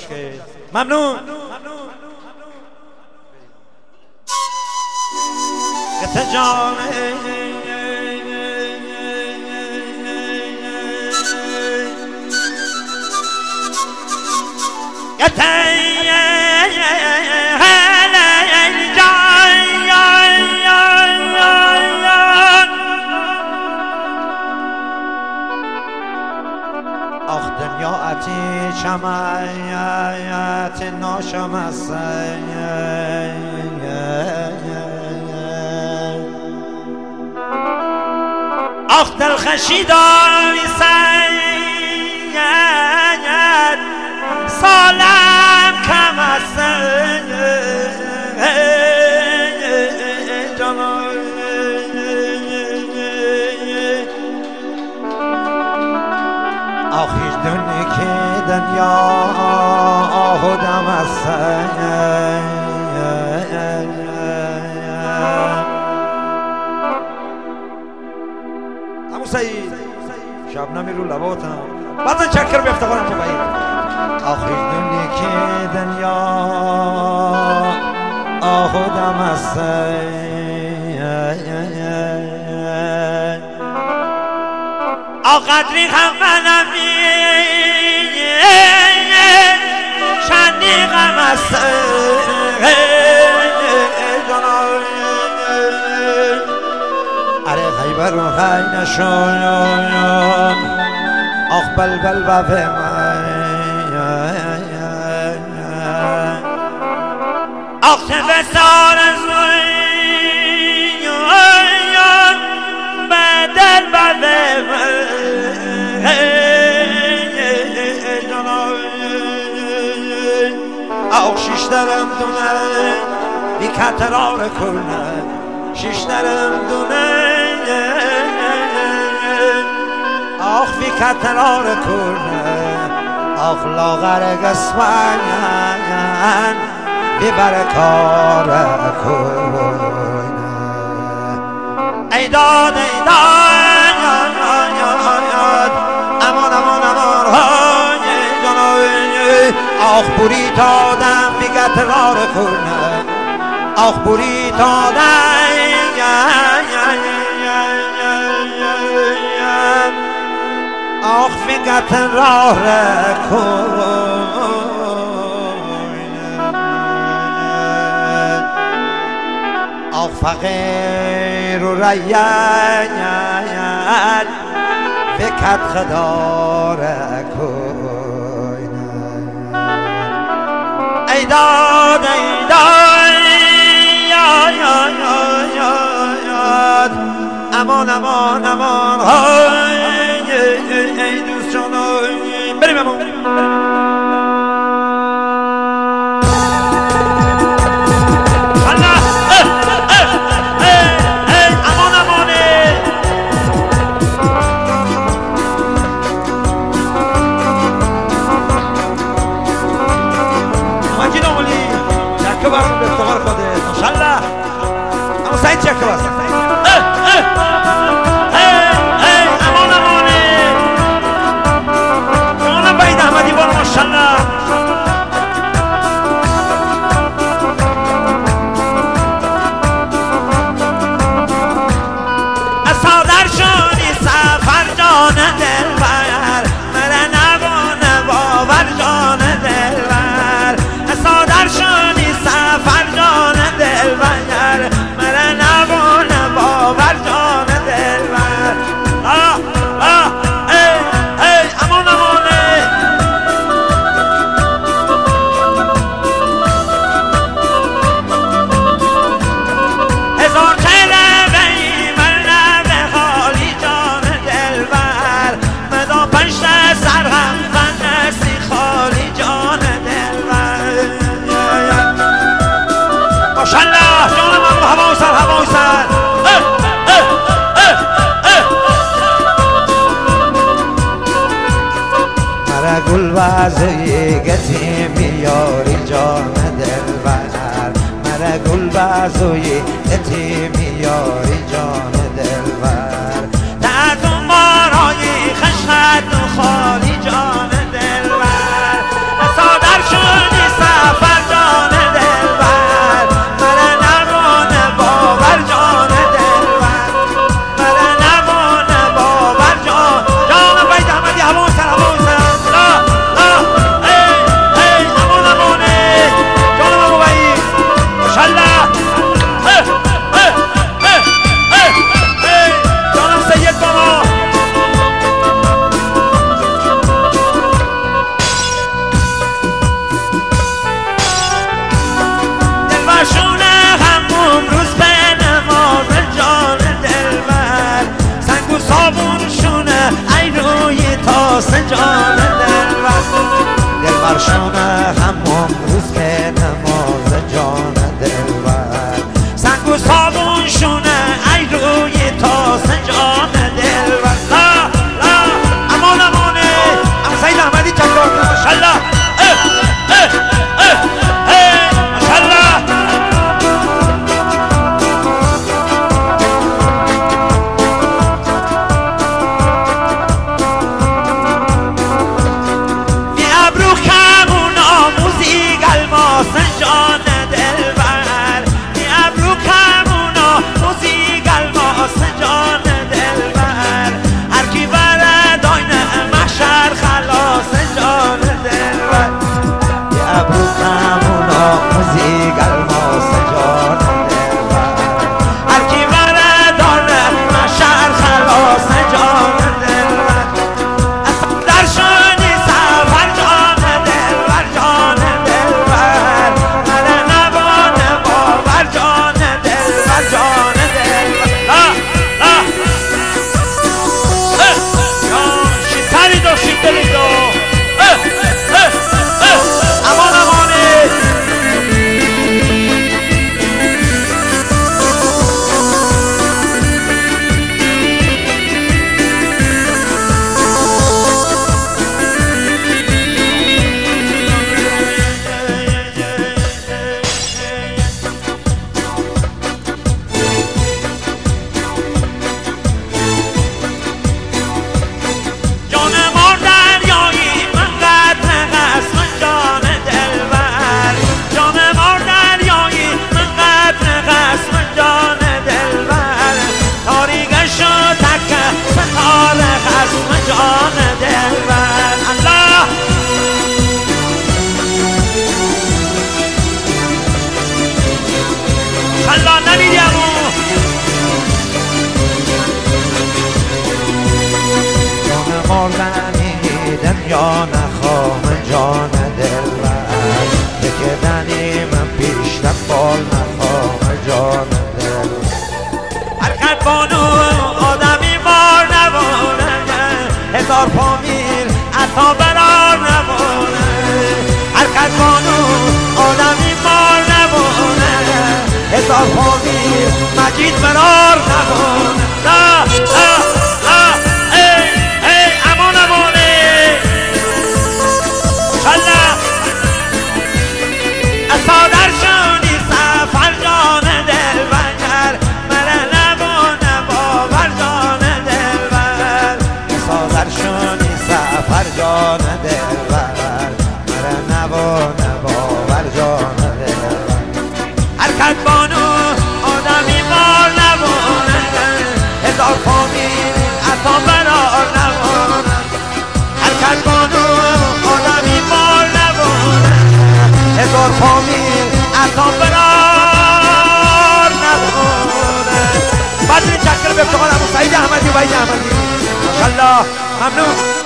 خوشگل. ممنون. قطع جانه آخ دنیا اتی شمایت ناشم است آخ دلخشی داری سید سالم کم است آخ هیچ دنی که دنیا آهدم است همون سعید شبنمی رو لباتم بعد چکر بیفتقارم که باید آخ هیچ دنی که دنیا آهدم است آخ قدری هم منمی شنی غم است اره خیبر و خی نشون آخ بلبل بفه من آخ تفسار زوی بدل بفه من آخ شیش درم دونه بی کترار کنه شیش درم دونه آخ بی کترار کنه آخ لاغر گسمن بی برکار کنه ایداد ایداد امان امان امان های جنای آخ بوری دادم بی کترار کنه آخ بوری دادم آخ فقط راه کنه آخ فقیر و ریان فقط خدار کنه ایداد ایداد امان امان امان ای دوست جانم بریم امان امان امانه مجید آمولی چکه برام به افتخار خوده ماشالله اما سعید چکه بست ماشالله اصادر شدی سفر جان دلبر مره نبانه باور جان دلبر اصادر شدی سفر جان دلبر مره نبانه باور جان دلبر امان امانه گلبازوی گتی میاری جان دلبر مرا گلبازوی گتی میاری جان دلبر در دنبارای خشت و خالی جان دلبر سادر شد همون روز که نماز جان دلبر سنگ و صابون شونه ای روی تاس جان دلبر لا لا امان امانه ام سید احمدی چکار ماشاءالله ماشاءالله بی ابرو کمون آموزی گلماس جان دلبر بی ابرو کمون آموزی گلماس جان دلبر هر کی برد آینه محشر خلاص جان دلبر بی ابرو کمون آموزی گلماس جان دلبر هر کی برد آینه محشر خلاص جان دلبر در شونی سفر جان دلبر جان دلبر من نبانه باور جان دلبر جان دلبر لا لا جان شیطانی دو شیطانی دو امان امانه جان مار دریایی من قدر قسم جان دلبر جان مار دریایی من قدر قسم جان دلبر تاریکش و تکه ستار قسم جان دلبر الله الله نمیدیمو جان مردنیدم یا نخوام جان دلبر بکردنی من پیشتم بال نخوام جان دلبر حرکت بانو آدمی مار نبونه هزار فامیل عطا برار نبونه حرکت بانو آدمی مار نبونه هزار فامیل مجید برار نبونه لا لا لا ای امان امانه شالله اصادر شونی سفر جان دلبر مره نبونه باور جان دلبر اصادر شونی سفر جان دلبر مره نبونه باور جان دلبر حرکت بانو آدمی مار نبونه هزار فامیل عطا برار نبونه حرکت بانو آدمی مار نبونه هزار فامیل عطا برار نبونه بدری چکر به افتخار ابو سعید احمدی و وحید احمدی ماشاءالله ممنون